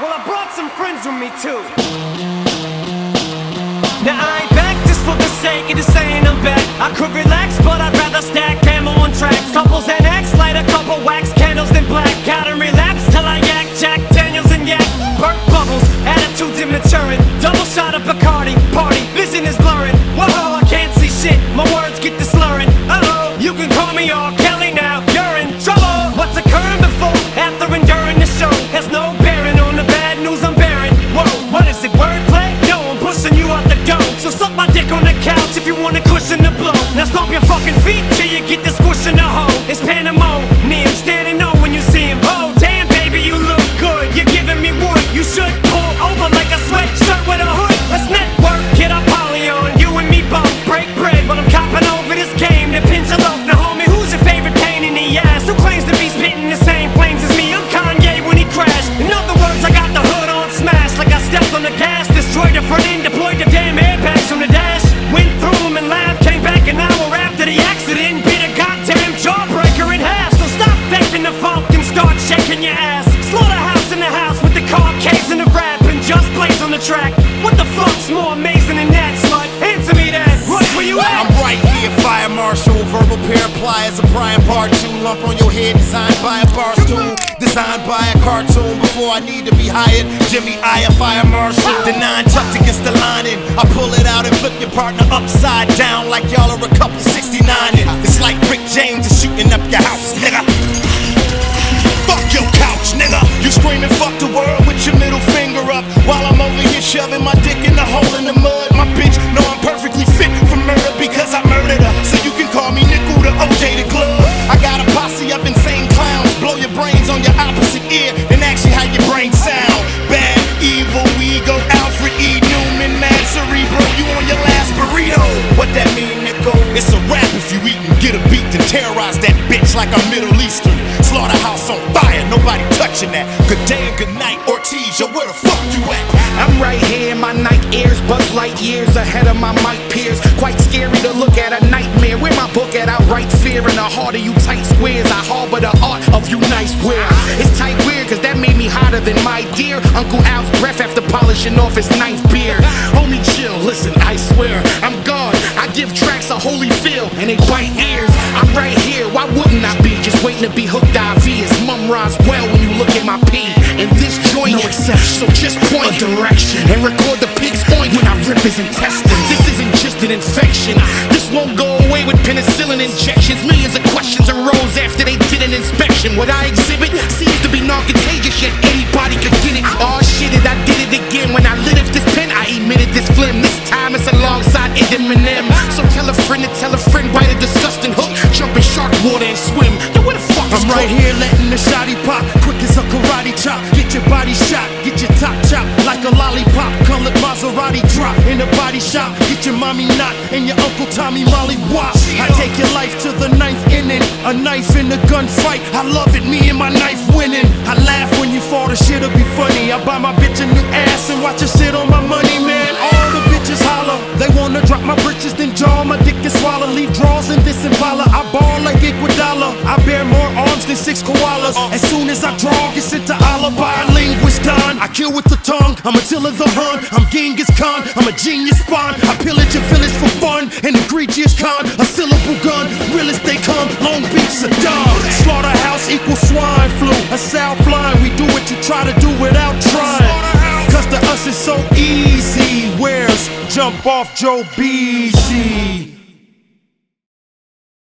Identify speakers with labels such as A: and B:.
A: Well, I brought some friends with me too. Now I ain't back just for the sake of just saying I'm back. I could relax, but I'd rather stack ammo on tracks. Couples and X, light a couple wax candles than black. Gotta relapse till I yak Jack Daniels and yak. Burnt bubbles, attitudes immaturing. Double shot of Bacardi, party, vision is blurring. Whoa, I can't see shit, my words get the slurring. Uh-oh, you can call me R. Kelly now, you're in trouble. What's occurring before, after, and during the show has no bearing on the bad news I'm bearing. Whoa, what is it, wordplay? No, I'm pushing you out the door. So suck my dick on the couch if you want a cushion to blow. Now stomp your fucking feet till you get the squish in the hole. It's pandemonium, standing on when you see him. Oh, damn baby, you look good, you're giving me wood. You should pull over like a sweatshirt with a hood. Let's network, get our poly on, you and me both break bread. But I'm copping over this game to pinch a loaf. Now homie, who's your favorite pain in the ass? Who claims to be spitting the same flames as me? I'm Kanye when he crashed. In other words, I got the hood on smash, like I stepped on the gas. Destroyed the front end, deployed the damn airbags from the dash. Went through them and laughed, came back an hour after the accident. Beat a goddamn jawbreaker in half. So stop faking the funk and start shaking your ass. Slaughterhouse in the house with the car caves and the rap, and just blaze on the track. What the fuck's more amazing than that, slut? Answer me that. Rush, where you at?
B: I'm right here, fire marshal. Verbal pair of pliers, a Brian Part 2. Lump on your head, designed by a bar stool. Designed by a cartoon before I need to be hired. Jimmy I, a fire marshal. The 9 tucked against the lining. I pull it out and flip your partner upside down like y'all are a couple 69ing. It's like Rick James is shooting up your house, nigga. Fuck your couch, nigga. You screaming fuck the world with your middle finger up, while I'm over here shoving my dick in the hole in the mud. My bitch know I'm perfectly fit for murder because I murdered her. So you can call me Nickel the OJ the Glove. I got a posse of insane clowns. Blow your brains on your opposite ear and ask you how your brain sound. Bad, evil, ego, Alfred E. Newman, mad cerebro. You on your last burrito. What that mean, Nickel? It's a rap if you eat and get a beat, then terrorize that bitch like I'm Middle Eastern. Slaughterhouse on fire, nobody touching that. Good day and good night, Ortiz, yo, where the fuck you at?
C: I'm right here in my night ears, Buzz Light years ahead of my mic peers. Quite scary to look at, a nightmare. Where my book at? I write fear in the heart of you tight squares. I harbor the art of you nice wear. It's tight weird, cause that made me hotter than my dear Uncle Al's breath after polishing off his ninth beer. Homie chill, listen, I swear, I'm God. I give tracks a holy feel, and they bite ears. I'm right here, why wouldn't I be? Just waiting to be hooked IV. It's mum rhymes well when you look at my P. And this joint, no exception, so just point a direction and record the pig's oink when I rip his intestines. This isn't just an infection, this won't go away with penicillin injections. Millions of questions arose after they did an inspection. What I exhibit seems to be non-contagious, yet anybody could get it. Oh shit it, I did it again. When I lit up this pen, I emitted this phlegm. This time it's alongside Eminem. So tell a friend to tell a friend, bite a disgusting hook, jump in shark water and swim. Yo, where the fuck is
B: I'm right here letting the shotty pop, quick as a karate chop. Get your body shot, get your top chopped like a lollipop. Colored Maserati drop in the body shop. Get your mommy knocked and your Uncle Tommy Molly wop. I take your life to the 9th inning, a knife in the gunfight. I love it, me and my knife winning. I laugh when you fall, the shit'll be funny. I buy my bitch a new ass and watch her sit on my money, man. All the bitches holler, they wanna drop my britches, then jaw my dick and swallow. Leave draws in this Impala. I ball like Iguodala. I bear more arms than 6 koalas. As soon as I draw, get sent to alibi. Linguist Don, I kill with the tongue. I'm Attila the Hun, I'm Genghis Khan. I'm a genius spawn. I pillage your village for fun. An egregious con, a syllable gun. Real as they come, Long Beach, Saddam. Slaughterhouse equals swine flu. A South blind, we do what you try to do without trying. Cause to us it's so easy. Where's Jump Off Joe BC?